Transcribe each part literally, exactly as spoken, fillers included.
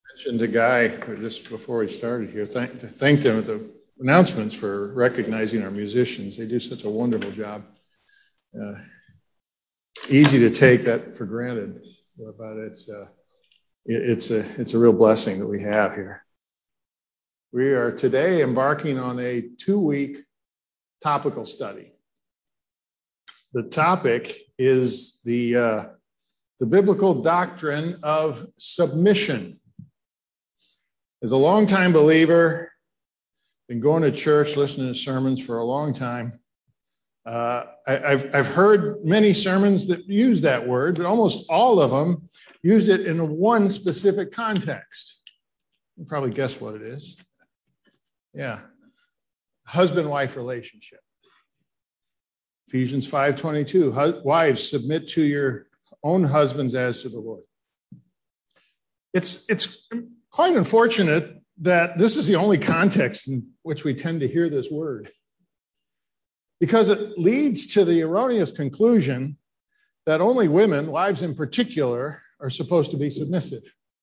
Mentioned a guy just before we started here. Thank, thanked him at the announcements for recognizing our musicians. They do such a wonderful job. Uh, easy to take that for granted, but it's uh, it, it's a it's a real blessing that we have here. We are today embarking on a two-week topical study. The topic is the uh, the biblical doctrine of submission. As a longtime believer, been going to church, listening to sermons for a long time. Uh, I, I've, I've heard many sermons that use that word, but almost all of them used it in one specific context. You can probably guess what it is. Yeah, husband-wife relationship. Ephesians five twenty-two, wives, submit to your own husbands as to the Lord. It's it's. Quite unfortunate that this is the only context in which we tend to hear this word, because it leads to the erroneous conclusion that only women, wives in particular, are supposed to be submissive.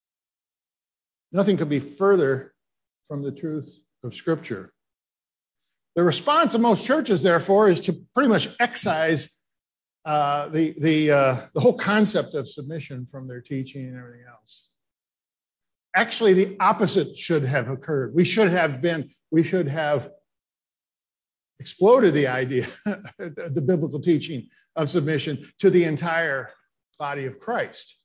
Nothing could be further from the truth of Scripture. The response of most churches, therefore, is to pretty much excise uh, the, the, uh, the whole concept of submission from their teaching and everything else. Actually, the opposite should have occurred. We should have been, we should have exploded the idea, the biblical teaching of submission to the entire body of Christ.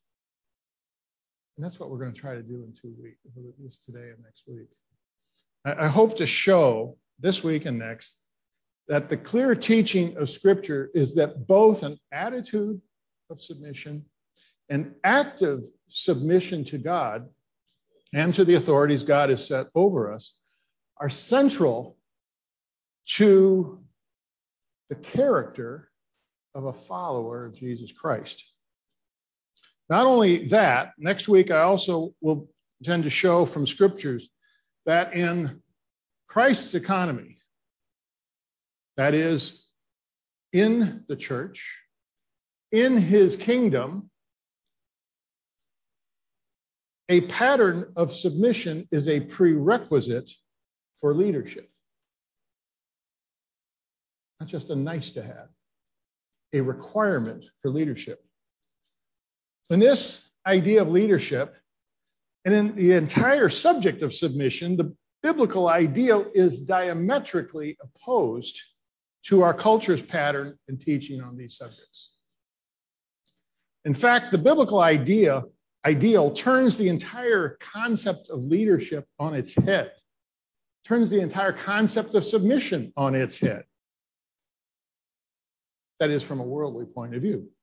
And that's what we're going to try to do in two weeks, this today and next week. I hope to show this week and next that the clear teaching of Scripture is that both an attitude of submission and active submission to God and to the authorities God has set over us are central to the character of a follower of Jesus Christ. Not only that, next week I also will tend to show from scriptures that in Christ's economy, that is, in the church, in his kingdom, a pattern of submission is a prerequisite for leadership. Not just a nice to have, a requirement for leadership. In this idea of leadership, and in the entire subject of submission, the biblical ideal is diametrically opposed to our culture's pattern and teaching on these subjects. In fact, the biblical idea Ideal turns the entire concept of leadership on its head, turns the entire concept of submission on its head. That is, from a worldly point of view.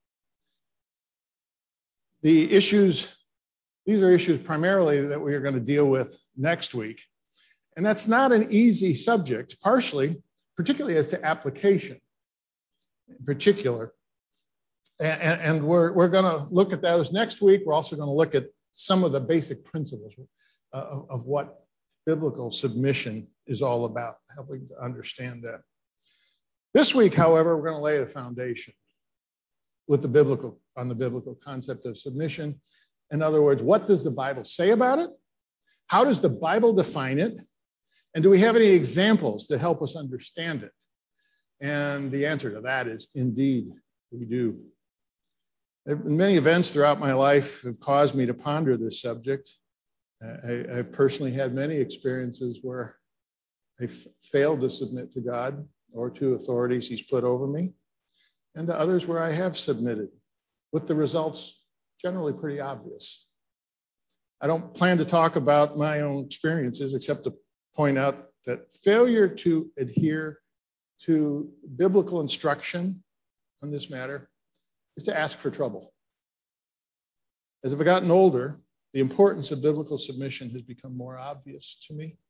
The issues, these are issues primarily that we are going to deal with next week. And that's not an easy subject, partially, particularly as to application in particular. And, and we're, we're going to look at those next week. We're also going to look at some of the basic principles uh, of, of what biblical submission is all about, helping to understand that. This week, however, we're going to lay the foundation with the biblical, on the biblical concept of submission. In other words, what does the Bible say about it? How does the Bible define it? And do we have any examples that help us understand it? And the answer to that is indeed, we do. Many events throughout my life have caused me to ponder this subject. I, I've personally had many experiences where I f- failed to submit to God or to authorities he's put over me, and to others where I have submitted, with the results generally pretty obvious. I don't plan to talk about my own experiences except to point out that failure to adhere to biblical instruction on this matter is to ask for trouble. As I've gotten older, the importance of biblical submission has become more obvious to me.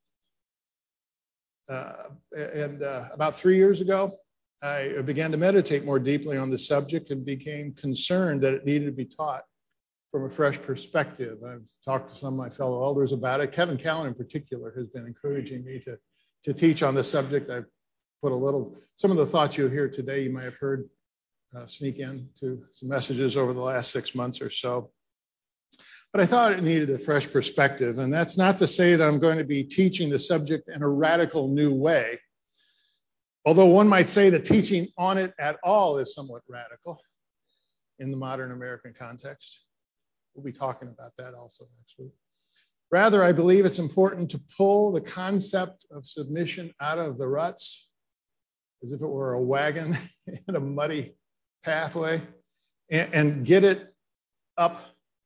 Uh, and uh, about three years ago, I began to meditate more deeply on the subject and became concerned that it needed to be taught from a fresh perspective. I've talked to some of my fellow elders about it. Kevin Callan in particular has been encouraging me to, to teach on this subject. I've put a little, some of the thoughts you'll hear today, you might have heard Uh, sneak in to some messages over the last six months or so. but I thought it needed a fresh perspective. And that's not to say that I'm going to be teaching the subject in a radical new way, although one might say that teaching on it at all is somewhat radical in the modern American context. We'll be talking about that also next week. Rather, I believe it's important to pull the concept of submission out of the ruts, as if it were a wagon in a muddy pathway, and, and get it up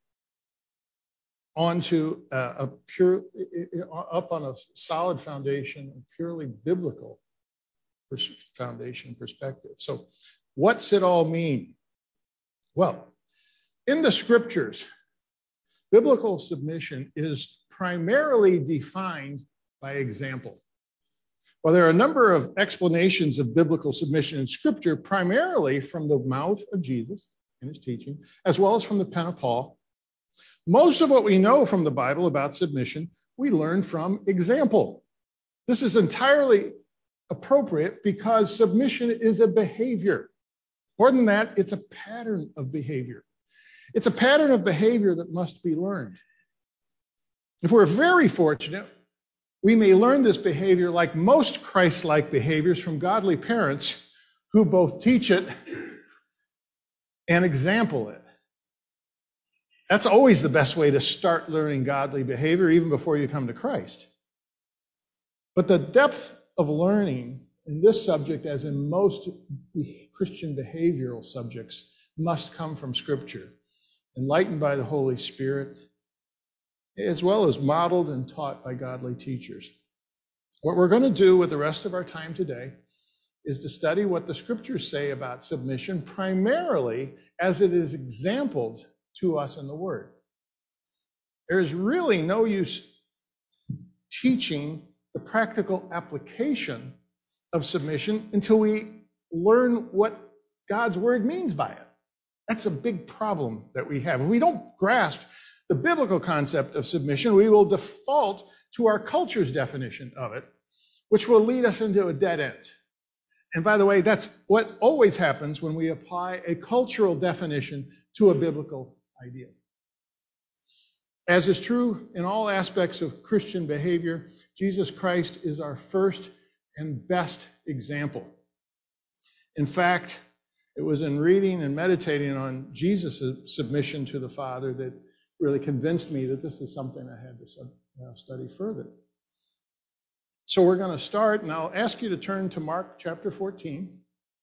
onto a, a pure, up on a solid foundation, a purely biblical foundation perspective. So what's it all mean? Well, in the scriptures, biblical submission is primarily defined by example. Well, there are a number of explanations of biblical submission in Scripture, primarily from the mouth of Jesus in his teaching, as well as from the pen of Paul. Most of what we know from the Bible about submission, we learn from example. This is entirely appropriate because submission is a behavior. More than that, it's a pattern of behavior. It's a pattern of behavior that must be learned. If we're very fortunate, we may learn this behavior, like most Christ-like behaviors, from godly parents who both teach it and example it. That's always the best way to start learning godly behavior, even before you come to Christ. But the depth of learning in this subject, as in most Christian behavioral subjects, must come from Scripture, enlightened by the Holy Spirit, as well as modeled and taught by godly teachers. What we're going to do with the rest of our time today is to study what the Scriptures say about submission, primarily as it is exampled to us in the Word. There is really no use teaching the practical application of submission until we learn what God's Word means by it. That's a big problem that we have. If we don't grasp the biblical concept of submission, we will default to our culture's definition of it, which will lead us into a dead end. And by the way, that's what always happens when we apply a cultural definition to a biblical idea. As is true in all aspects of Christian behavior, Jesus Christ is our first and best example. In fact, it was in reading and meditating on Jesus' submission to the Father that really convinced me that this is something I had to study further. So we're going to start, and I'll ask you to turn to Mark chapter fourteen.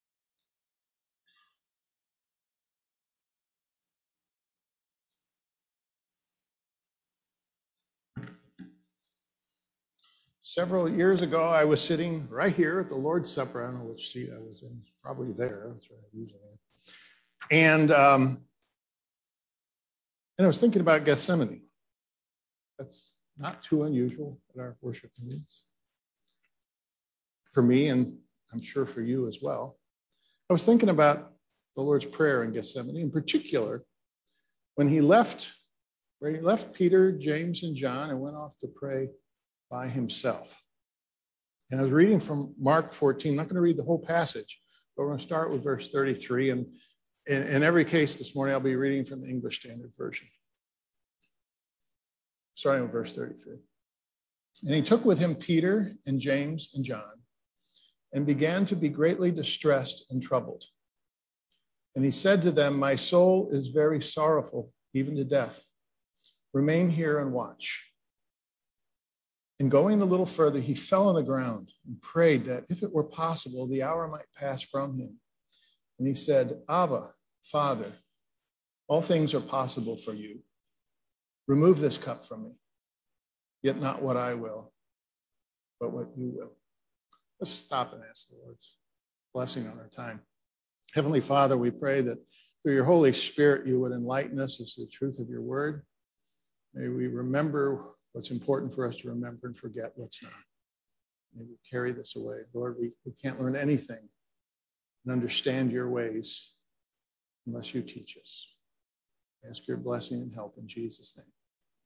Several years ago, I was sitting right here at the Lord's Supper. I don't know which seat I was in. Probably there. That's where I usually am. And, um, and I was thinking about Gethsemane. That's not too unusual at our worship meetings. For me, and I'm sure for you as well. I was thinking about the Lord's Prayer in Gethsemane, in particular, when he left, where he left Peter, James, and John and went off to pray by himself. And I was reading from Mark fourteen. I'm not going to read the whole passage, but we're going to start with verse thirty-three. And in, in every case this morning, I'll be reading from the English Standard Version. Starting with verse thirty-three. And he took with him Peter and James and John and began to be greatly distressed and troubled. And he said to them, "My soul is very sorrowful, even to death. Remain here and watch." And going a little further, he fell on the ground and prayed that if it were possible, the hour might pass from him. And he said, "Abba, Father, all things are possible for you. Remove this cup from me, yet not what I will, but what you will." Let's stop and ask the Lord's blessing on our time. Heavenly Father, we pray that through your Holy Spirit, you would enlighten us as to the truth of your word. May we remember what's important for us to remember and forget what's not. May we carry this away. Lord, we, we can't learn anything and understand your ways unless you teach us. I ask your blessing and help in Jesus' name.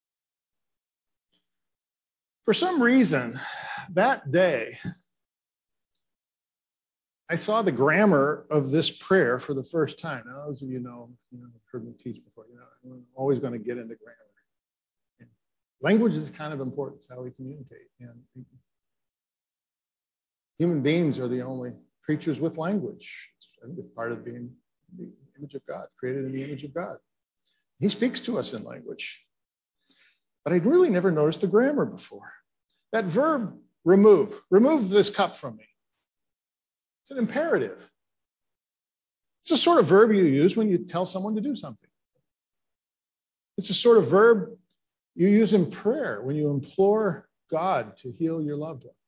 For some reason, that day, I saw the grammar of this prayer for the first time. Now, those of you know, you know, heard me teach before, you know, I'm always going to get into grammar. Language is kind of important. It's how we communicate. And human beings are the only creatures with language. I think it's part of being the image of God, created in the image of God. He speaks to us in language. But I'd really never noticed the grammar before. That verb, remove, remove this cup from me. It's an imperative. It's a sort of verb you use when you tell someone to do something. It's a sort of verb you use in prayer when you implore God to heal your loved one.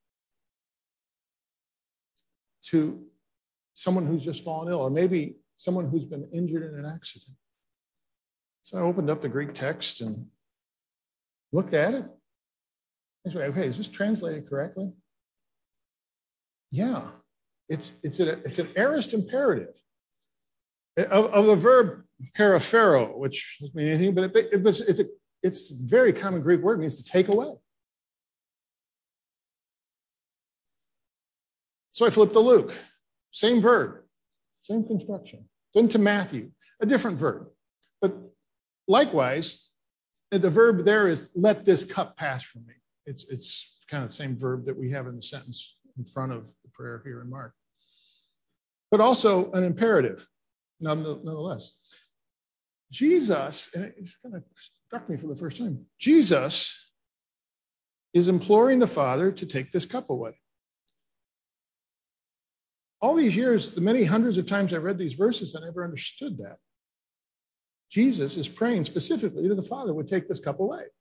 To someone who's just fallen ill, or maybe someone who's been injured in an accident. So I opened up the Greek text and looked at it. I said, okay, is this translated correctly? Yeah, it's, it's, a, it's an aorist imperative of, of the verb paraphero, which doesn't mean anything, but it, it, it's, it's, a, it's a very common Greek word. It means to take away. So I flipped to Luke, same verb, same construction. Then to Matthew, a different verb. But likewise, the verb there is, let this cup pass from me. It's, it's kind of the same verb that we have in the sentence in front of the prayer here in Mark. But also an imperative, nonetheless. Jesus, and it kind of struck me for the first time, Jesus is imploring the Father to take this cup away. All these years, the many hundreds of times I read these verses, I never understood that. Jesus is praying specifically that the Father would take this cup away.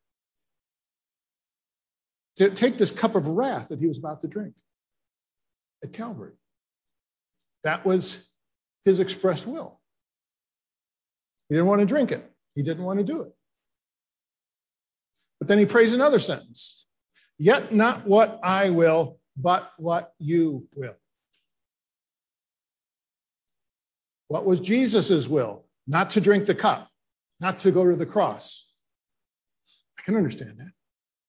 To take this cup of wrath that he was about to drink at Calvary. That was his expressed will. He didn't want to drink it. He didn't want to do it. But then he prays another sentence. Yet not what I will, but what you will. What was Jesus's will? Not to drink the cup, not to go to the cross. I can understand that.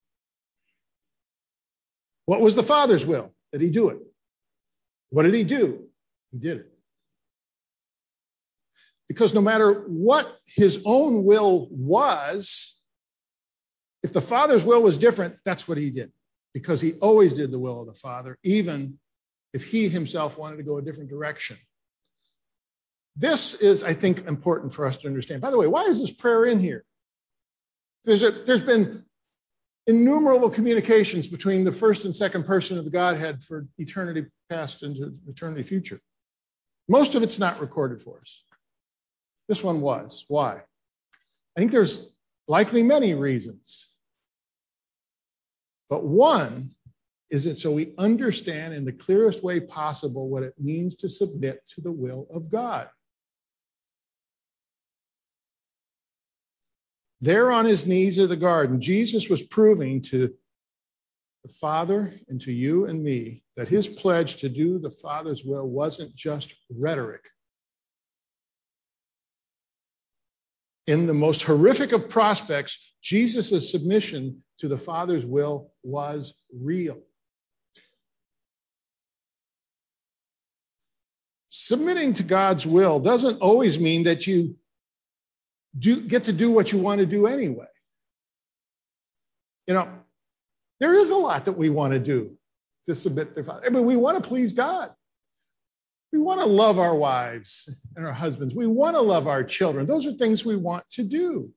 What was the Father's will? That he do it. What did he do? He did it. Because no matter what his own will was, if the Father's will was different, that's what he did. Because he always did the will of the Father, even if he himself wanted to go a different direction. This is, I think, important for us to understand. By the way, why is this prayer in here? There's, a, there's been innumerable communications between the first and second person of the Godhead for eternity past into eternity future. Most of it's not recorded for us. This one was. Why? I think there's likely many reasons. But one is that so we understand in the clearest way possible what it means to submit to the will of God. There on his knees in the garden, Jesus was proving to the Father and to you and me that his pledge to do the Father's will wasn't just rhetoric. In the most horrific of prospects, Jesus' submission to the Father's will was real. Submitting to God's will doesn't always mean that you do get to do what you want to do anyway. You know, there is a lot that we want to do to submit to God. I mean, we want to please God. We want to love our wives and our husbands. We want to love our children. Those are things we want to do.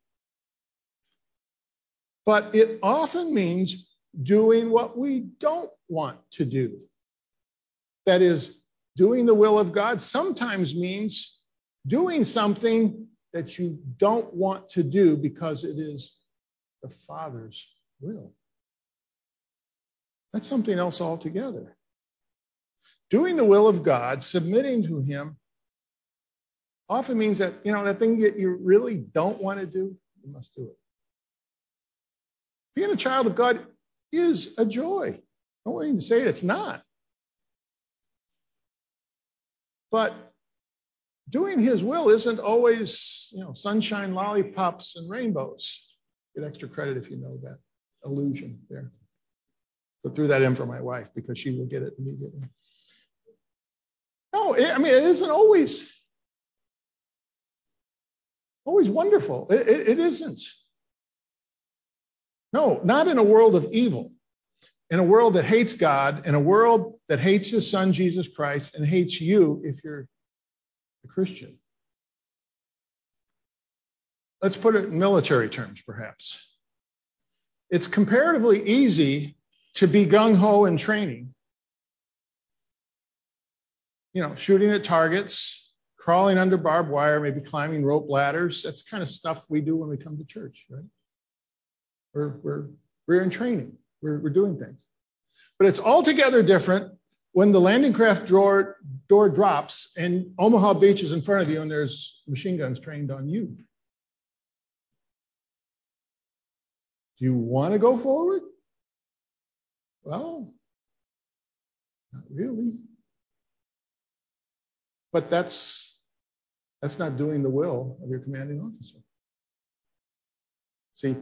But it often means doing what we don't want to do. That is, doing the will of God sometimes means doing something that you don't want to do because it is the Father's will. That's something else altogether. Doing the will of God, submitting to him, often means that, you know, that thing that you really don't want to do, you must do it. Being a child of God is a joy. I don't want to say it's not. But doing his will isn't always, you know, sunshine, lollipops, and rainbows. Get extra credit if you know that allusion there. So threw that in for my wife because she will get it immediately. No, I mean, it isn't always, always wonderful. It, it, it isn't. No, not in a world of evil. In a world that hates God, in a world that hates his son, Jesus Christ, and hates you if you're a Christian. Let's put it in military terms, perhaps. It's comparatively easy to be gung-ho in training. You know, shooting at targets, crawling under barbed wire, maybe climbing rope ladders. That's the kind of stuff we do when we come to church, right? We're, we're, we're in training. We're, we're doing things. But it's altogether different when the landing craft door, door drops and Omaha Beach is in front of you and there's machine guns trained on you. Do you want to go forward? Well, not really. But that's, that's not doing the will of your commanding officer. See,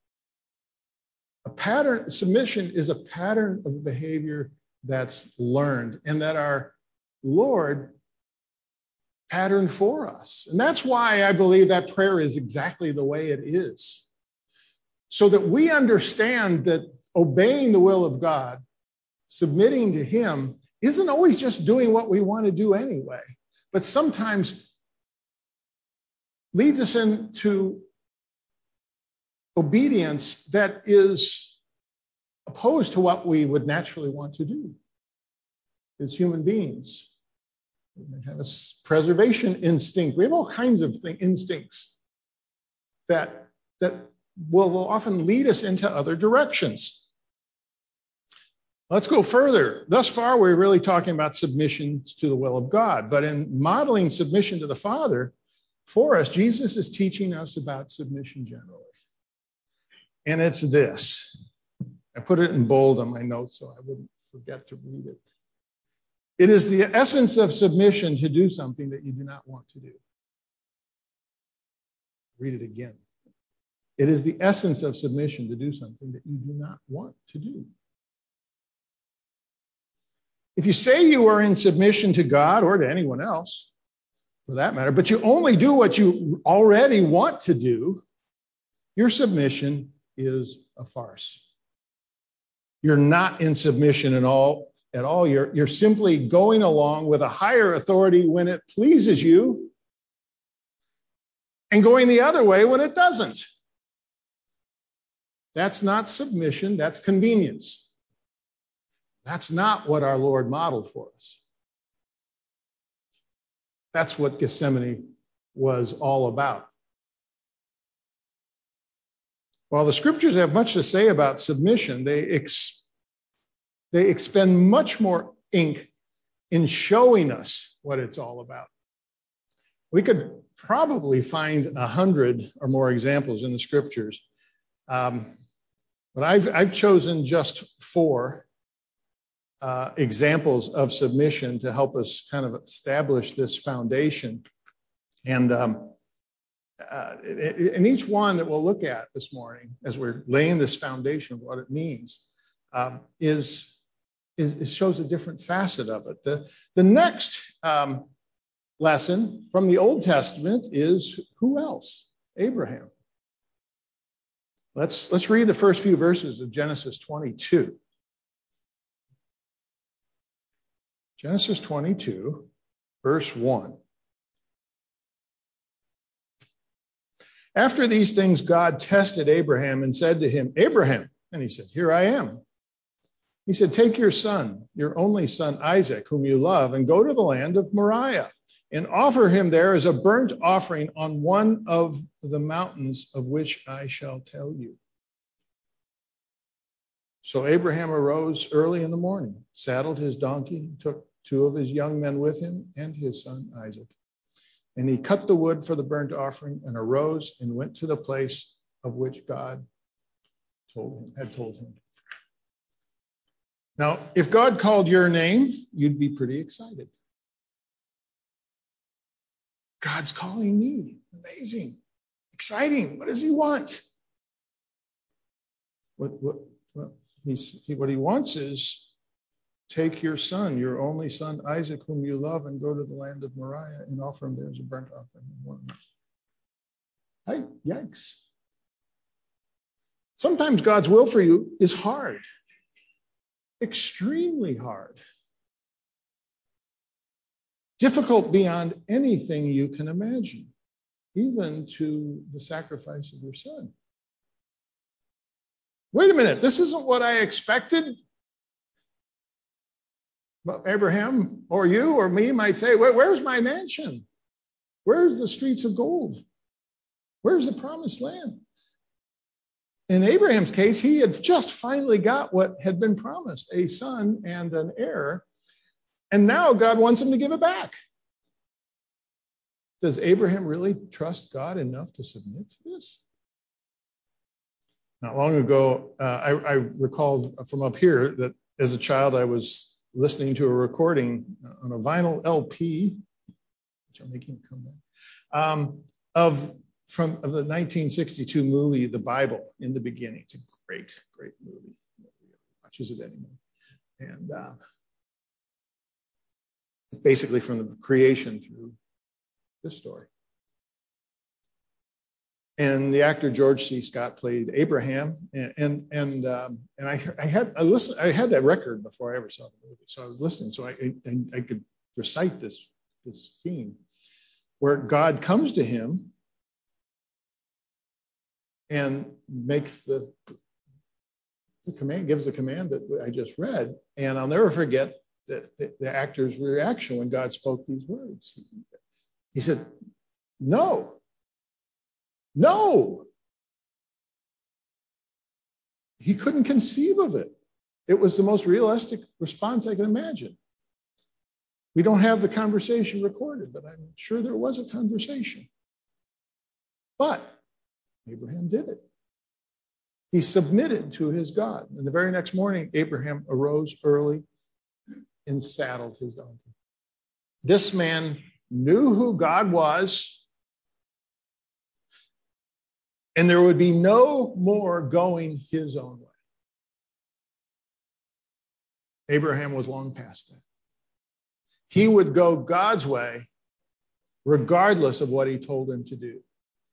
a pattern, submission is a pattern of behavior that's learned and that our Lord patterned for us. And that's why I believe that prayer is exactly the way it is. So that we understand that obeying the will of God, submitting to him, isn't always just doing what we want to do anyway, but sometimes leads us into obedience that is opposed to what we would naturally want to do as human beings. We have a preservation instinct. We have all kinds of thing, instincts that, that will often lead us into other directions. Let's go further. Thus far, we're really talking about submission to the will of God. But in modeling submission to the Father for us, Jesus is teaching us about submission generally. And it's this. I put it in bold on my notes so I wouldn't forget to read it. It is the essence of submission to do something that you do not want to do. Read it again. It is the essence of submission to do something that you do not want to do. If you say you are in submission to God or to anyone else, for that matter, but you only do what you already want to do, your submission is a farce. You're not in submission at all. At all. You're, you're simply going along with a higher authority when it pleases you and going the other way when it doesn't. That's not submission, that's convenience. That's not what our Lord modeled for us. That's what Gethsemane was all about. While the scriptures have much to say about submission, they, ex- they expend much more ink in showing us what it's all about. We could probably find a hundred or more examples in the scriptures. Um, but I've, I've chosen just four uh, examples of submission to help us kind of establish this foundation. And, um, uh, and each one that we'll look at this morning, as we're laying this foundation of what it means, um, is, is, is shows a different facet of it. The, the next um, lesson from the Old Testament is who else? Abraham. Let's, let's read the first few verses of Genesis twenty-two. Genesis twenty-two, verse one. After these things, God tested Abraham and said to him, Abraham, and he said, here I am. He said, take your son, your only son Isaac, whom you love, and go to the land of Moriah, and offer him there as a burnt offering on one of the mountains of which I shall tell you. So Abraham arose early in the morning, saddled his donkey, took two of his young men with him and his son Isaac. And he cut the wood for the burnt offering and arose and went to the place of which God told him, had told him. Now, if God called your name, you'd be pretty excited. God's calling me. Amazing. Exciting. What does he want? What, what, well, he's, he, what he wants is take your son, your only son, Isaac, whom you love, and go to the land of Moriah and offer him there as a burnt offering. Hey, yikes. Sometimes God's will for you is hard, extremely hard, difficult beyond anything you can imagine, even to the sacrifice of your son. Wait a minute, this isn't what I expected. But Abraham or you or me might say, Where, where's my mansion? Where's the streets of gold? Where's the promised land? In Abraham's case, he had just finally got what had been promised, a son and an heir. And now God wants him to give it back. Does Abraham really trust God enough to submit to this? Not long ago, uh, I, I recalled from up here that as a child, I was listening to a recording on a vinyl L P, which I'm making it come back, um, of from of the nineteen sixty-two movie, The Bible in the Beginning. It's a great, great movie. Nobody watches it anymore. And uh, it's basically from the creation through this story. And the actor George C. Scott played Abraham, and and and, um, and I I had I listened I had that record before I ever saw the movie, so I was listening, so I I, I could recite this this scene where God comes to him and makes the, the command, gives the command that I just read, and I'll never forget that the, the actor's reaction when God spoke these words. He, he said, "No." No. He couldn't conceive of it. It was the most realistic response I can imagine. We don't have the conversation recorded, but I'm sure there was a conversation. But Abraham did it. He submitted to his God. And the very next morning, Abraham arose early and saddled his donkey. This man knew who God was, and there would be no more going his own way. Abraham was long past that. He would go God's way regardless of what he told him to do.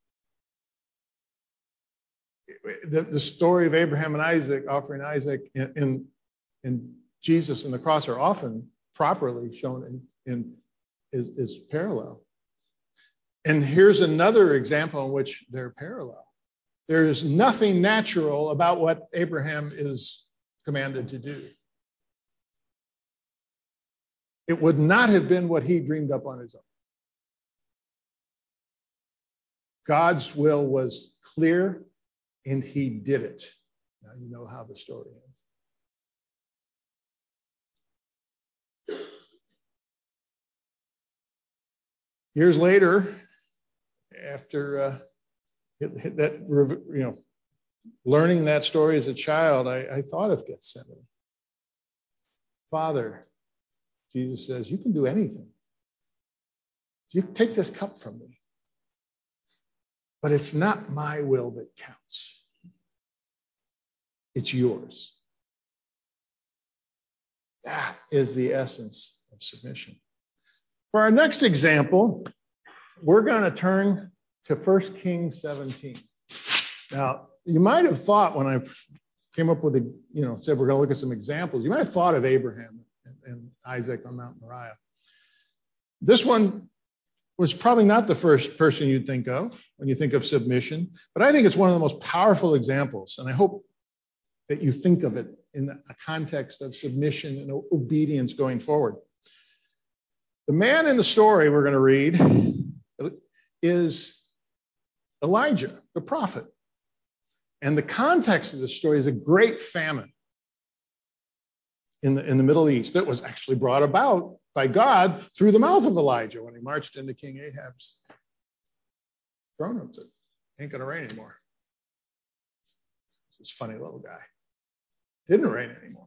The, the story of Abraham and Isaac, offering Isaac, and, and, and Jesus and the cross are often properly shown in, in is, is parallel. And here's another example in which they're parallel. There's nothing natural about what Abraham is commanded to do. It would not have been what he dreamed up on his own. God's will was clear, and he did it. Now you know how the story ends. Years later, after uh, that, you know, learning that story as a child, I, I thought of Gethsemane. Father, Jesus says, you can do anything. You take this cup from me. But it's not my will that counts. It's yours. That is the essence of submission. For our next example, we're going to turn to First Kings seventeen. Now, you might have thought when I came up with a, you know, said we're going to look at some examples, you might have thought of Abraham and, and Isaac on Mount Moriah. This one was probably not the first person you'd think of when you think of submission, but I think it's one of the most powerful examples, and I hope that you think of it in the context of submission and obedience going forward. The man in the story we're going to read is Elijah, the prophet. And the context of the story is a great famine in the, in the Middle East that was actually brought about by God through the mouth of Elijah when he marched into King Ahab's throne and said, ain't going to rain anymore. This funny little guy. Didn't rain anymore.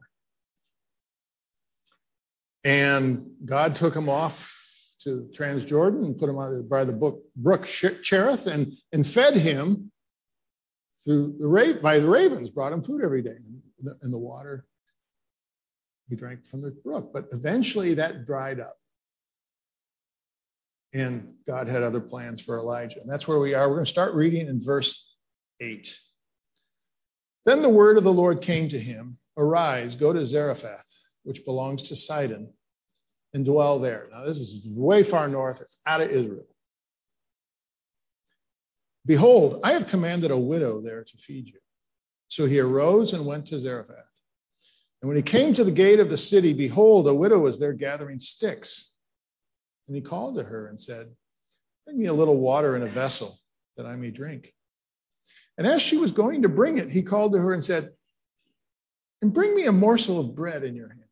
And God took him off to Transjordan and put him on the, by the brook, brook Cherith and, and fed him through the ra- by the ravens, brought him food every day. And the, and the water he drank from the brook. But eventually that dried up. And God had other plans for Elijah. And that's where we are. We're going to start reading in verse eight. Then the word of the Lord came to him, arise, go to Zarephath, which belongs to Sidon, and dwell there. Now, this is way far north. It's out of Israel. Behold, I have commanded a widow there to feed you. So he arose and went to Zarephath. And when he came to the gate of the city, behold, a widow was there gathering sticks. And he called to her and said, bring me a little water in a vessel that I may drink. And as she was going to bring it, he called to her and said, and bring me a morsel of bread in your hand.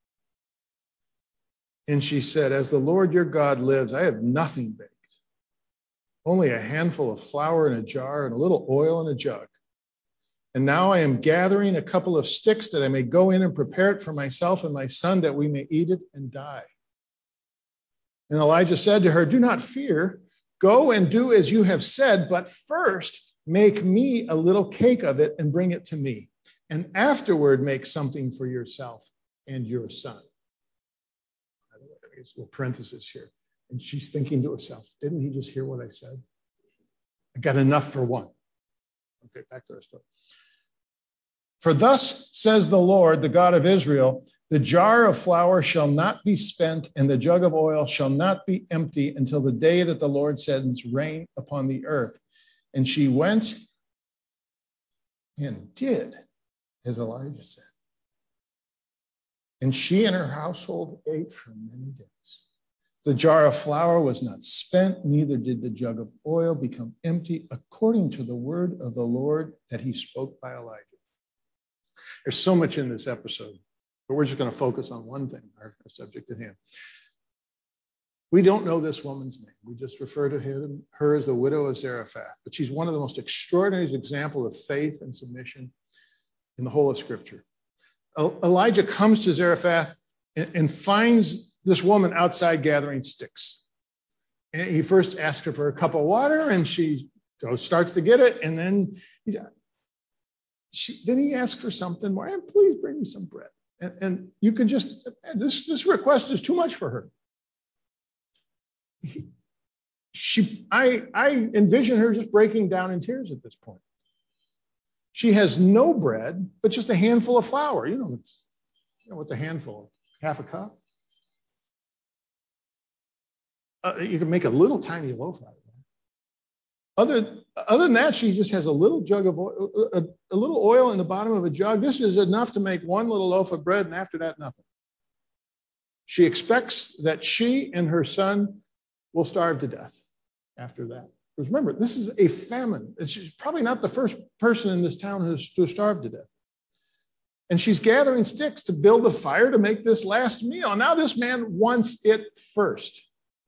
And she said, as the Lord your God lives, I have nothing baked, only a handful of flour in a jar and a little oil in a jug. And now I am gathering a couple of sticks that I may go in and prepare it for myself and my son, that we may eat it and die. And Elijah said to her, do not fear. Go and do as you have said, but first make me a little cake of it and bring it to me. And afterward make something for yourself and your son. By the way, there's a little parenthesis here. And she's thinking to herself, didn't he just hear what I said? I got enough for one. Okay, back to our story. For thus says the Lord, the God of Israel, the jar of flour shall not be spent, and the jug of oil shall not be empty until the day that the Lord sends rain upon the earth. And she went and did as Elijah said. And she and her household ate for many days. The jar of flour was not spent, neither did the jug of oil become empty, according to the word of the Lord that he spoke by Elijah. There's so much in this episode, but we're just going to focus on one thing, our, our subject at hand. We don't know this woman's name. We just refer to her, her as the widow of Zarephath, but she's one of the most extraordinary examples of faith and submission in the whole of Scripture. Elijah comes to Zarephath and, and finds this woman outside gathering sticks. And he first asks her for a cup of water, and she goes, starts to get it, and then he's, she, then he asks for something more. And please bring me some bread. And, and you can just, this, this request is too much for her. He, she, I, I envision her just breaking down in tears at this point. She has no bread, but just a handful of flour. You know, it's, you know what's a handful? Half a cup? Uh, you can make a little tiny loaf out of that. Other, other than that, she just has a little jug of oil, a, a little oil in the bottom of a jug. This is enough to make one little loaf of bread, and after that, nothing. She expects that she and her son will starve to death after that. Because remember, this is a famine. She's probably not the first person in this town who's to starve to death. And she's gathering sticks to build a fire to make this last meal. Now this man wants it first.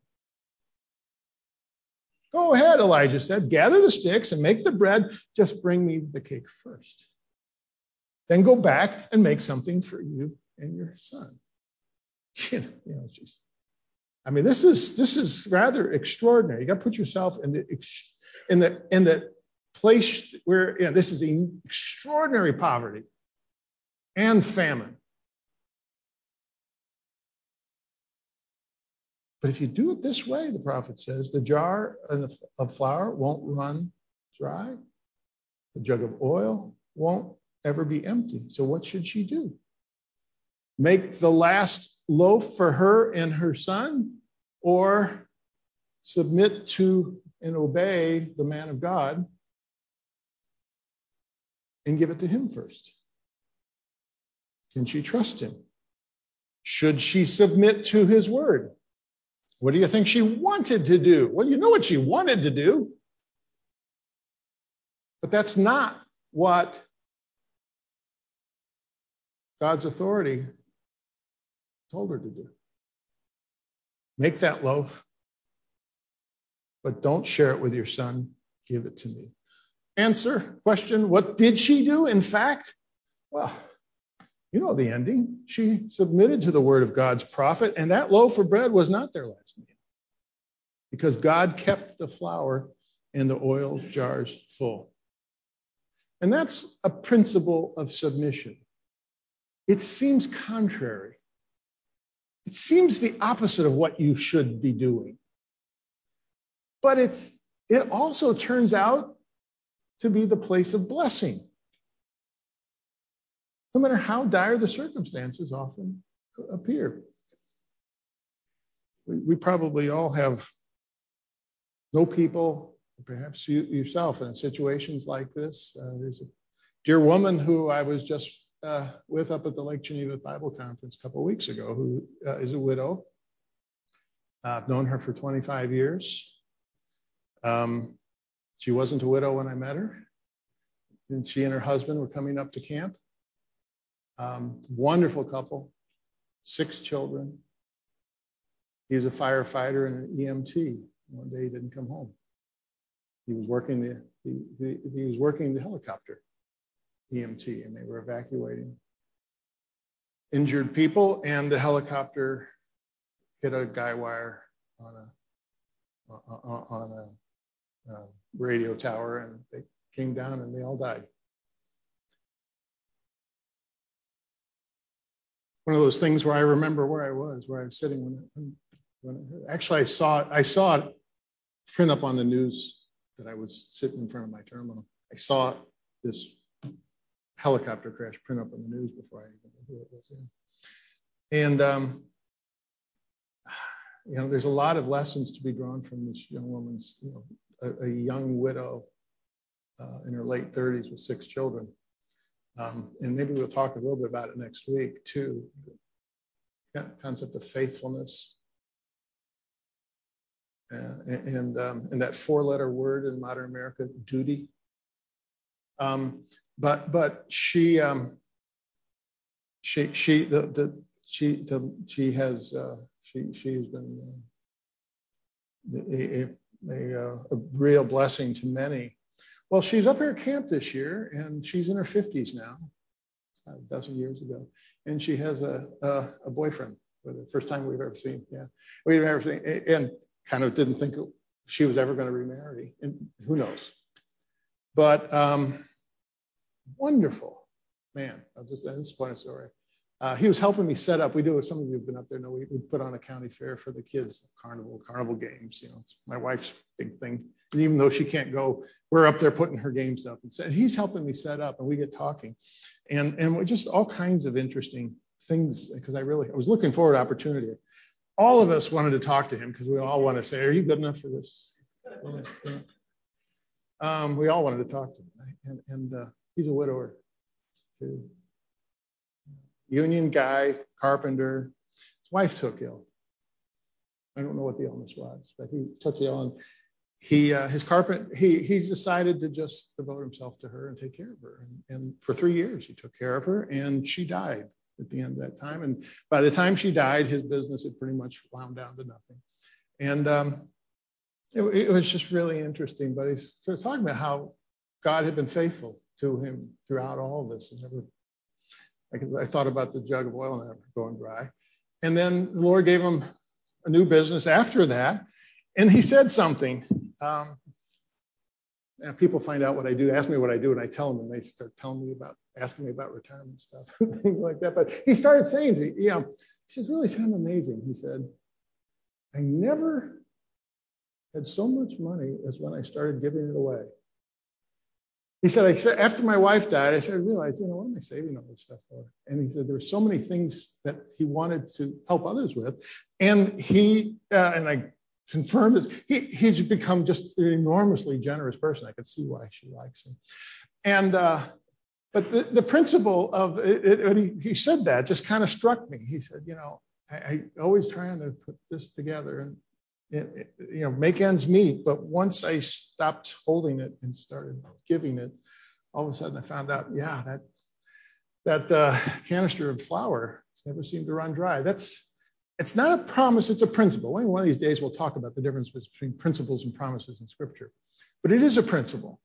Go ahead, Elijah said, gather the sticks and make the bread. Just bring me the cake first. Then go back and make something for you and your son. You know, you know she's, I mean, this is this is rather extraordinary. You got to put yourself in the in the in the place where, you know, this is extraordinary poverty and famine. But if you do it this way, the prophet says, the jar of flour won't run dry. The jug of oil won't ever be empty. So what should she do? Make the last loaf for her and her son, or submit to and obey the man of God and give it to him first? Can she trust him? Should she submit to his word? What do you think she wanted to do? Well, you know what she wanted to do. But that's not what God's authority told her to do. Make that loaf, but don't share it with your son. Give it to me. Answer, question, what did she do? In fact, well, you know the ending. She submitted to the word of God's prophet, and that loaf of bread was not their last meal, because God kept the flour and the oil jars full. And that's a principle of submission. It seems contrary. It seems the opposite of what you should be doing. But it's it also turns out to be the place of blessing. no matter how dire the circumstances often appear. We, we probably all have know people, perhaps you yourself, in situations like this. Uh, there's a dear woman who I was just uh, with up at the Lake Geneva Bible Conference a couple of weeks ago, who uh, is a widow. Uh, I've known her for twenty-five years. Um, she wasn't a widow when I met her. And she and her husband were coming up to camp. Um, wonderful couple, six children. He was a firefighter and an E M T. One day he didn't come home. He was working the, the, the he was working the helicopter E M T, and they were evacuating injured people, and the helicopter hit a guy wire on a on a, a radio tower, and they came down and they all died. One of those things where I remember where I was, where I was sitting when it, when it hurt. Actually, I saw it. I saw it print up on the news that I was sitting in front of my terminal. I saw this helicopter crash print up on the news before I even knew who it was in. And um, you know, there's a lot of lessons to be drawn from this young woman's, you know, a, a young widow uh, in her late thirties with six children. Um, and maybe we'll talk a little bit about it next week too. The concept of faithfulness. Uh, and and, um, and that four-letter word in modern America, duty. Um, but but she um, she she the the she the she has uh, she she has been uh, a, a, a real blessing to many. Well, she's up here at camp this year, and she's in her fifties now, a dozen years ago, and she has a a, a boyfriend for the first time we've ever seen. Yeah, we've ever seen, and kind of didn't think she was ever going to remarry, and who knows. But um, wonderful man. I'll just at this point of story. Uh, he was helping me set up. We do. Some of you have been up there. No, we, we put on a county fair for the kids, carnival, carnival games. You know, it's my wife's big thing. And even though she can't go, we're up there putting her games up. And so he's helping me set up, and we get talking, and and just all kinds of interesting things. Because I really, I was looking forward to opportunity. All of us wanted to talk to him because we all want to say, "Are you good enough for this?" Um, we all wanted to talk to him, right? and and uh, he's a widower too. Union guy, carpenter. His wife took ill. I don't know what the illness was, but he took ill, and he uh, his carpet he he decided to just devote himself to her and take care of her. And, and for three years, he took care of her, and she died at the end of that time. And by the time she died, his business had pretty much wound down to nothing. And um, it, it was just really interesting. But he's talking about how God had been faithful to him throughout all of this, and never. I thought about the jug of oil never going dry. And then the Lord gave him a new business after that. And he said something. Um, and people find out what I do, ask me what I do, and I tell them, and they start telling me about, asking me about retirement stuff, things like that. But he started saying, to, you know, he says, really kind of amazing. He said, I never had so much money as when I started giving it away. He said, I said, after my wife died, I said, I realized, you know, what am I saving all this stuff for? And he said, there were so many things that he wanted to help others with. And he, uh, and I confirmed this, he, he's become just an enormously generous person. I could see why she likes him. And, uh, but the, the principle of it, it, when he, he said that just kind of struck me. He said, you know, I, I always trying to put this together and, It, you know, make ends meet. But once I stopped holding it and started giving it, all of a sudden I found out, yeah, that that uh, canister of flour never seemed to run dry. That's, it's not a promise, it's a principle. One of these days we'll talk about the difference between principles and promises in Scripture. But it is a principle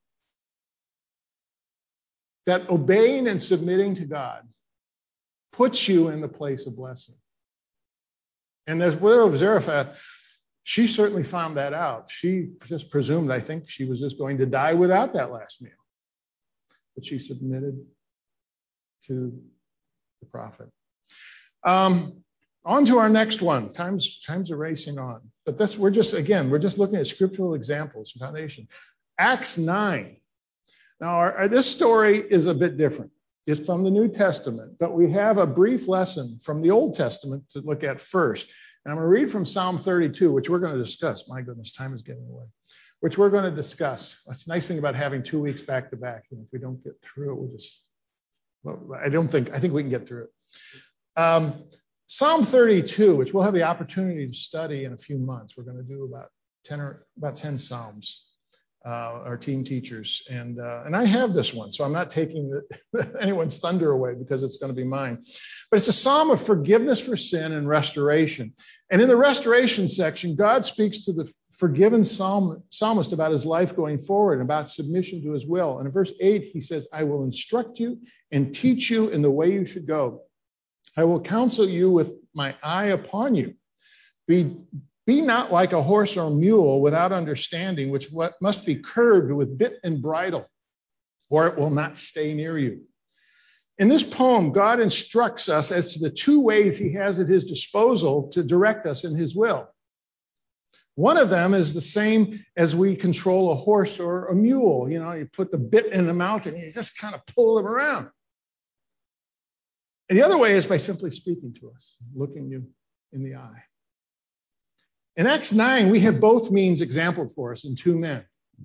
that obeying and submitting to God puts you in the place of blessing. And there's widow of Zarephath. She certainly found that out. She just presumed, I think, she was just going to die without that last meal. But she submitted to the prophet. Um, on to our next one. Time's, time's are racing on. But that's, we're just, again, we're just looking at scriptural examples, foundation. Acts nine. Now, our, our, this story is a bit different. is from the New Testament, but we have a brief lesson from the Old Testament to look at first. And I'm going to read from Psalm thirty-two, which we're going to discuss. My goodness, time is getting away. Which we're going to discuss. That's the nice thing about having two weeks back to back. And if we don't get through it, we'll just, well, I don't think, I think we can get through it. Um, Psalm thirty-two, which we'll have the opportunity to study in a few months. We're going to do about ten or about ten Psalms. Uh, our team teachers, and uh, and I have this one, so I'm not taking the, anyone's thunder away because it's going to be mine. But it's a psalm of forgiveness for sin and restoration. And in the restoration section, God speaks to the forgiven psalm, psalmist about his life going forward, about submission to his will. And in verse eight, he says, "I will instruct you and teach you in the way you should go. I will counsel you with my eye upon you. Be Be not like a horse or a mule without understanding, which what must be curbed with bit and bridle, or it will not stay near you." In this poem, God instructs us as to the two ways he has at his disposal to direct us in his will. One of them is the same as we control a horse or a mule. You know, you put the bit in the mouth and you just kind of pull them around. And the other way is by simply speaking to us, looking you in the eye. In Acts nine, we have both means exampled for us in two men.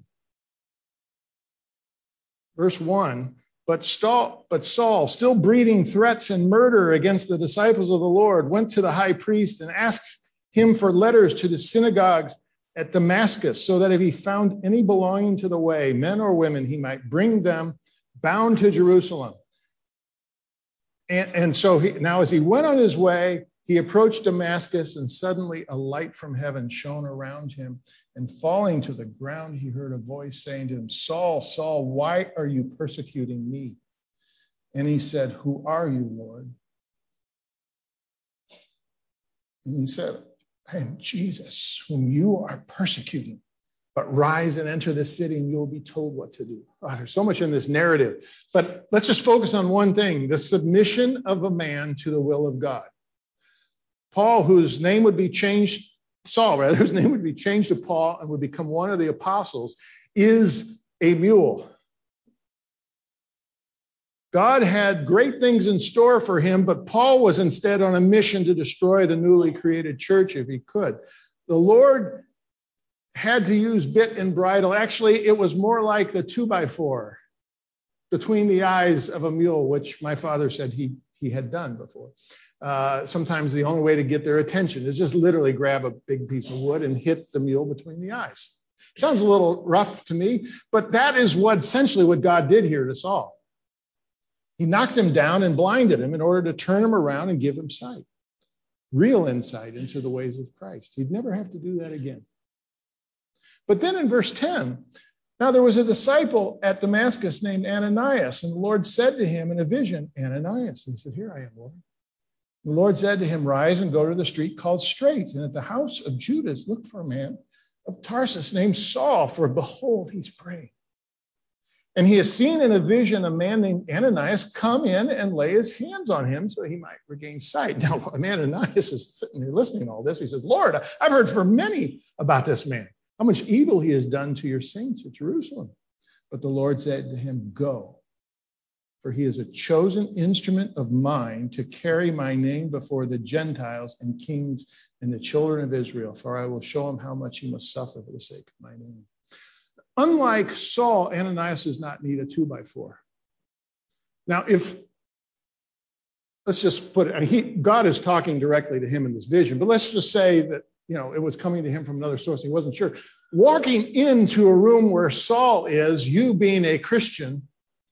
Verse one, but Saul, but Saul, still breathing threats and murder against the disciples of the Lord, went to the high priest and asked him for letters to the synagogues at Damascus, so that if he found any belonging to the way, men or women, he might bring them bound to Jerusalem. And, and so he, now as he went on his way, he approached Damascus, and suddenly a light from heaven shone around him. And falling to the ground, he heard a voice saying to him, "Saul, Saul, why are you persecuting me?" And he said, "Who are you, Lord?" And he said, "I am Jesus, whom you are persecuting. But rise and enter the city, and you'll be told what to do." Oh, there's so much in this narrative. But let's just focus on one thing, the submission of a man to the will of God. Paul, whose name would be changed, Saul rather, whose name would be changed to Paul and would become one of the apostles, is a mule. God had great things in store for him, but Paul was instead on a mission to destroy the newly created church if he could. The Lord had to use bit and bridle. Actually, it was more like the two by four between the eyes of a mule, which my father said he, he had done before. Uh, sometimes the only way to get their attention is just literally grab a big piece of wood and hit the mule between the eyes. Sounds a little rough to me, but that is what essentially what God did here to Saul. He knocked him down and blinded him in order to turn him around and give him sight, real insight into the ways of Christ. He'd never have to do that again. But then in verse ten, now there was a disciple at Damascus named Ananias, and the Lord said to him in a vision, "Ananias." And he said, "Here I am, Lord." The Lord said to him, "Rise and go to the street called Straight, and at the house of Judas look for a man of Tarsus named Saul, for behold, he's praying. And he has seen in a vision a man named Ananias come in and lay his hands on him so he might regain sight." Now, Ananias is sitting there listening to all this. He says, "Lord, I've heard from many about this man, how much evil he has done to your saints at Jerusalem." But the Lord said to him, "Go. For he is a chosen instrument of mine to carry my name before the Gentiles and kings and the children of Israel, for I will show him how much he must suffer for the sake of my name." Unlike Saul, Ananias does not need a two by four. Now, if, let's just put it, he, God is talking directly to him in this vision, but let's just say that, you know, it was coming to him from another source. He wasn't sure. Walking into a room where Saul is, you being a Christian,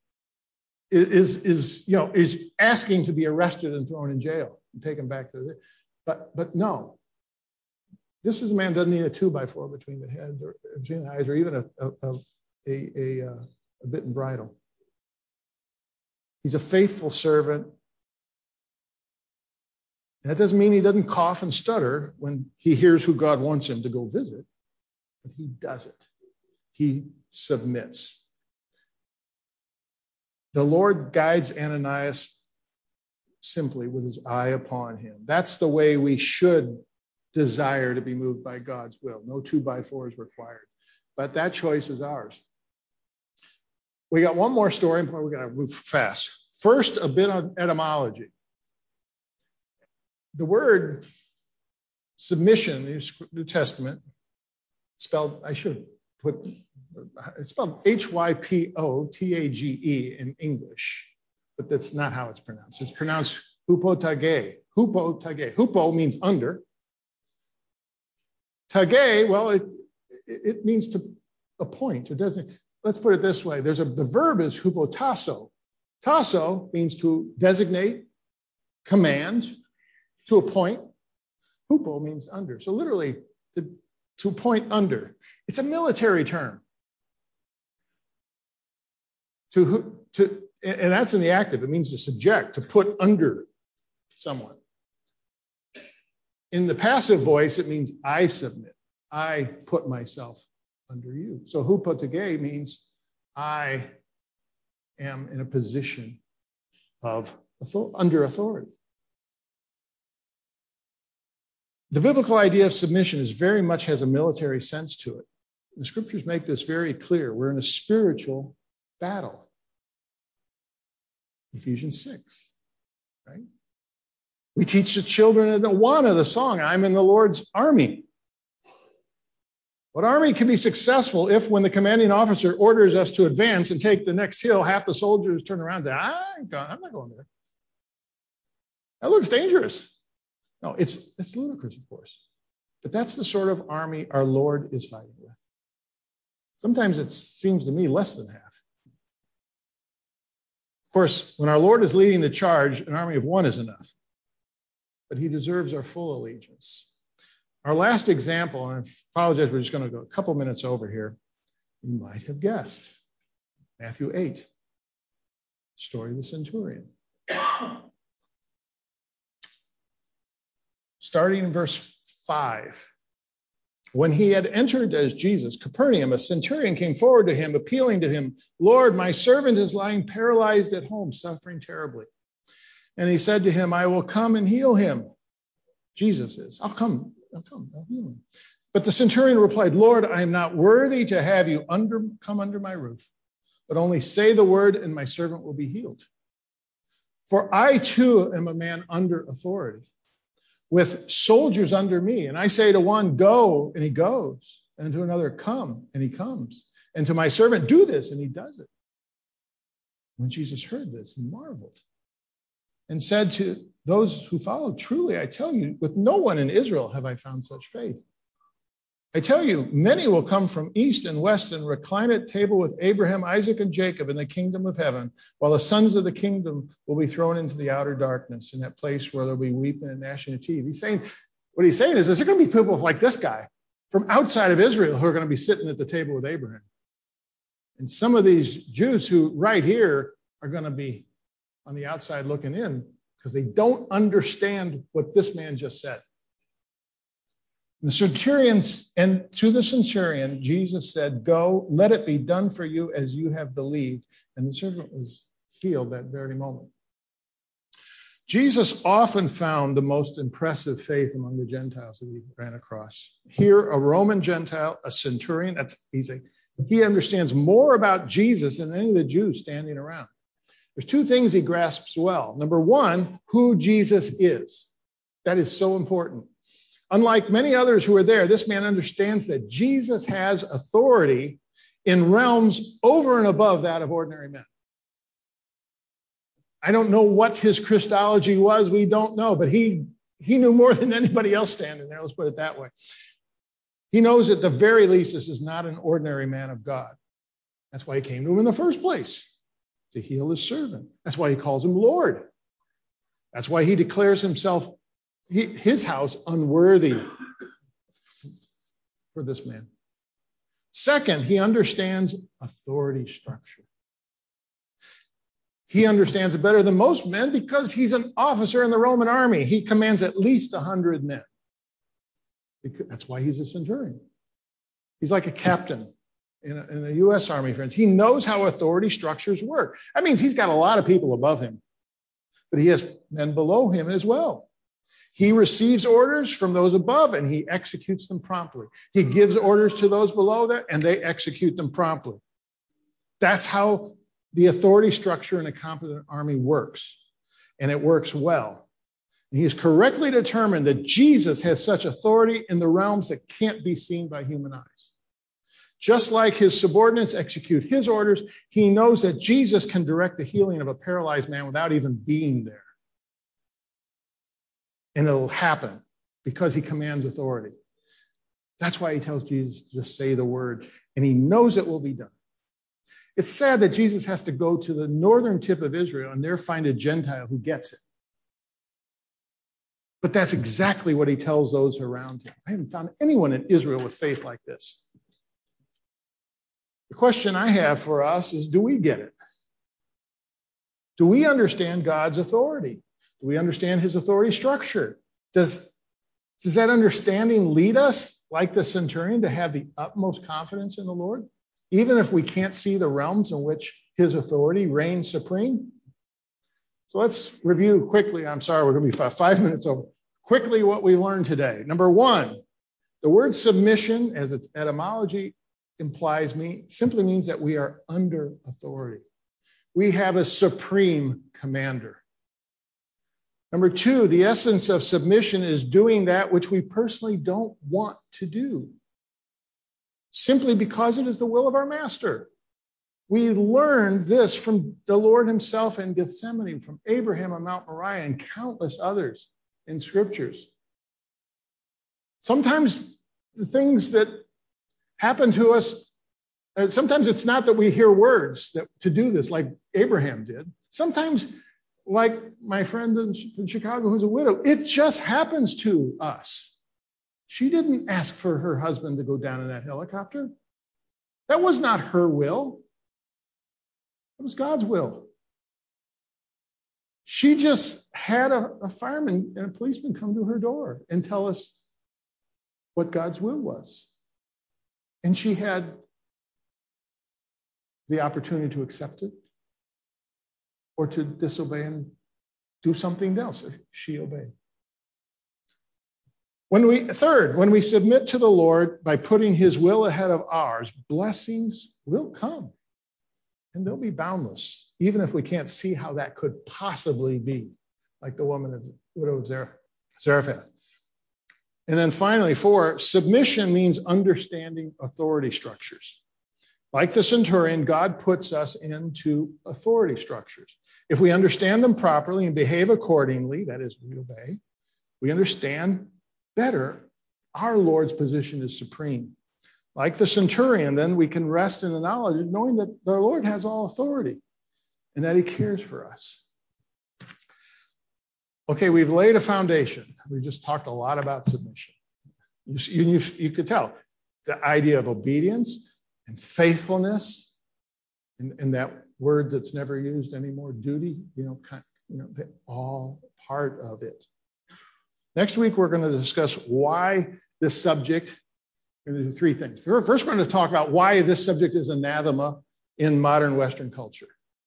is, is, you know, is asking to be arrested and thrown in jail and taken back to the, but, but no, this is a man who doesn't need a two by four between the head or between the eyes, or even a, a, a, a, a bit and bridle. He's a faithful servant. That doesn't mean he doesn't cough and stutter when he hears who God wants him to go visit, but he does it. He submits. The Lord guides Ananias simply with his eye upon him. That's the way we should desire to be moved by God's will. No two by four is required, but that choice is ours. We got one more story, and we're going to move fast. First, a bit on etymology. The word submission in the New Testament, spelled, I should put, it's spelled H Y P O T A G E in English, but that's not how it's pronounced. It's pronounced hupotage, hupotage. Hupo means under. Tage, well, it, it means to appoint. It doesn't, let's put it this way. There's a, the verb is hupotasso. Tasso means to designate, command, to appoint. Hupo means under. So literally, to, to appoint under. It's a military term. To, to, and that's in the active. It means to subject, to put under someone. In the passive voice, it means I submit. I put myself under you. So hupotage means I am in a position of author- under authority. The biblical idea of submission is very much has a military sense to it. The scriptures make this very clear. We're in a spiritual battle. Ephesians six, right? We teach the children in the one of the song, I'm in the Lord's army. What army can be successful if when the commanding officer orders us to advance and take the next hill, half the soldiers turn around and say, I'm not going there. That looks dangerous. No, it's, it's ludicrous, of course. But that's the sort of army our Lord is fighting with. Sometimes it seems to me less than half. Of course, when our Lord is leading the charge, an army of one is enough. But he deserves our full allegiance. Our last example, and I apologize, we're just going to go a couple minutes over here. You might have guessed. Matthew eight, story of the centurion. Starting in verse five. When he had entered as Jesus, Capernaum, a centurion came forward to him, appealing to him, Lord, my servant is lying paralyzed at home, suffering terribly. And he said to him, I will come and heal him. Jesus is, I'll come, I'll come, I'll heal him. But the centurion replied, Lord, I am not worthy to have you under, come under my roof, but only say the word and my servant will be healed. For I too am a man under authority, with soldiers under me. And I say to one, go, and he goes. And to another, come, and he comes. And to my servant, do this, and he does it. When Jesus heard this, he marveled and said to those who followed, truly, I tell you, with no one in Israel have I found such faith. I tell you, many will come from east and west and recline at table with Abraham, Isaac, and Jacob in the kingdom of heaven, while the sons of the kingdom will be thrown into the outer darkness, in that place where there'll be weeping and gnashing of teeth. He's saying, what he's saying is, there's going to be people like this guy from outside of Israel who are going to be sitting at the table with Abraham. And some of these Jews who right here are going to be on the outside looking in because they don't understand what this man just said. The centurions, and to the centurion, Jesus said, go, let it be done for you as you have believed. And the servant was healed that very moment. Jesus often found the most impressive faith among the Gentiles that he ran across. Here, a Roman Gentile, a centurion, that's he's a, he understands more about Jesus than any of the Jews standing around. There's two things he grasps well. Number one, who Jesus is. That is so important. Unlike many others who are there, this man understands that Jesus has authority in realms over and above that of ordinary men. I don't know what his Christology was. We don't know, but he, he knew more than anybody else standing there. Let's put it that way. He knows at the very least this is not an ordinary man of God. That's why he came to him in the first place, to heal his servant. That's why he calls him Lord. That's why he declares himself He, his house unworthy for this man. Second, he understands authority structure. He understands it better than most men because he's an officer in the Roman army. He commands at least one hundred men. That's why he's a centurion. He's like a captain in a, in the U S Army, friends. He knows how authority structures work. That means he's got a lot of people above him, but he has men below him as well. He receives orders from those above and he executes them promptly. He gives orders to those below that and they execute them promptly. That's how the authority structure in a competent army works, and it works well. He has correctly determined that Jesus has such authority in the realms that can't be seen by human eyes. Just like his subordinates execute his orders, he knows that Jesus can direct the healing of a paralyzed man without even being there. And it'll happen because he commands authority. That's why he tells Jesus to just say the word, and he knows it will be done. It's sad that Jesus has to go to the northern tip of Israel and there find a Gentile who gets it. But that's exactly what he tells those around him. I haven't found anyone in Israel with faith like this. The question I have for us is, do we get it? Do we understand God's authority? Do we understand his authority structure? Does, does that understanding lead us, like the centurion, to have the utmost confidence in the Lord, even if we can't see the realms in which his authority reigns supreme? So let's review quickly. I'm sorry, we're going to be five, five minutes over. Quickly, what we learned today. Number one, the word submission, as its etymology implies, me simply means that we are under authority. We have a supreme commander. Number two, the essence of submission is doing that which we personally don't want to do, simply because it is the will of our master. We learned this from the Lord himself in Gethsemane, from Abraham on Mount Moriah, and countless others in scriptures. Sometimes the things that happen to us, uh, sometimes it's not that we hear words that to do this like Abraham did. Sometimes, like my friend in, in Chicago who's a widow, it just happens to us. She didn't ask for her husband to go down in that helicopter. That was not her will. It was God's will. She just had a, a fireman and a policeman come to her door and tell us what God's will was. And she had the opportunity to accept it or to disobey and do something else if she obeyed. When we, third, when we submit to the Lord by putting his will ahead of ours, blessings will come. And they'll be boundless, even if we can't see how that could possibly be, like the woman of widow of Zarephath. And then finally, four, submission means understanding authority structures. Like the centurion, God puts us into authority structures. If we understand them properly and behave accordingly, that is, we obey, we understand better our Lord's position is supreme. Like the centurion, then we can rest in the knowledge of knowing that the Lord has all authority and that he cares for us. Okay, we've laid a foundation. We've just talked a lot about submission. You, you, you could tell the idea of obedience and faithfulness, and, and that word that's never used anymore, duty, you know, kind, you know, they're all part of it. Next week, we're going to discuss why this subject. We're going to do three things. First, we're going to talk about why this subject is anathema in modern Western culture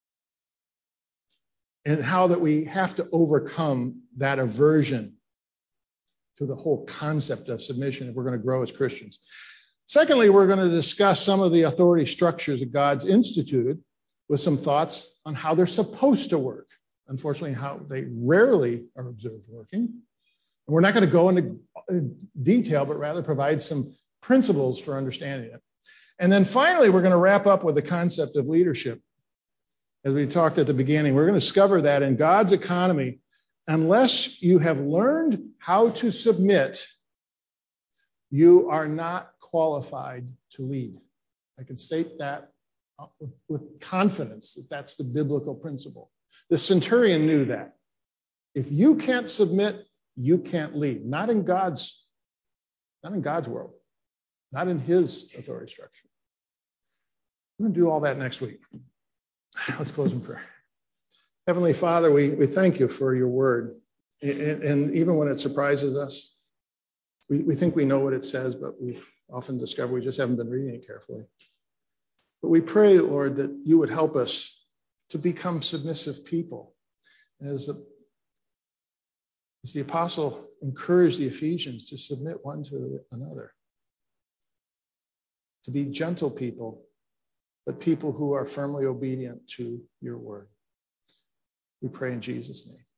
and how that we have to overcome that aversion to the whole concept of submission if we're going to grow as Christians. Secondly, we're going to discuss some of the authority structures that God's instituted with some thoughts on how they're supposed to work. Unfortunately, how they rarely are observed working. And we're not going to go into detail, but rather provide some principles for understanding it. And then finally, we're going to wrap up with the concept of leadership. As we talked at the beginning, we're going to discover that in God's economy, unless you have learned how to submit, you are not qualified to lead. I can state that with, with confidence that that's the biblical principle. The centurion knew that. If you can't submit, you can't lead. Not in God's, not in God's world. Not in his authority structure. We're going to do all that next week. Let's close in prayer. Heavenly Father, we, we thank you for your word. And, and even when it surprises us, we, we think we know what it says, but we've often discovered we just haven't been reading it carefully. But we pray, Lord, that you would help us to become submissive people. As the, as the apostle encouraged the Ephesians to submit one to another. To be gentle people, but people who are firmly obedient to your word. We pray in Jesus' name.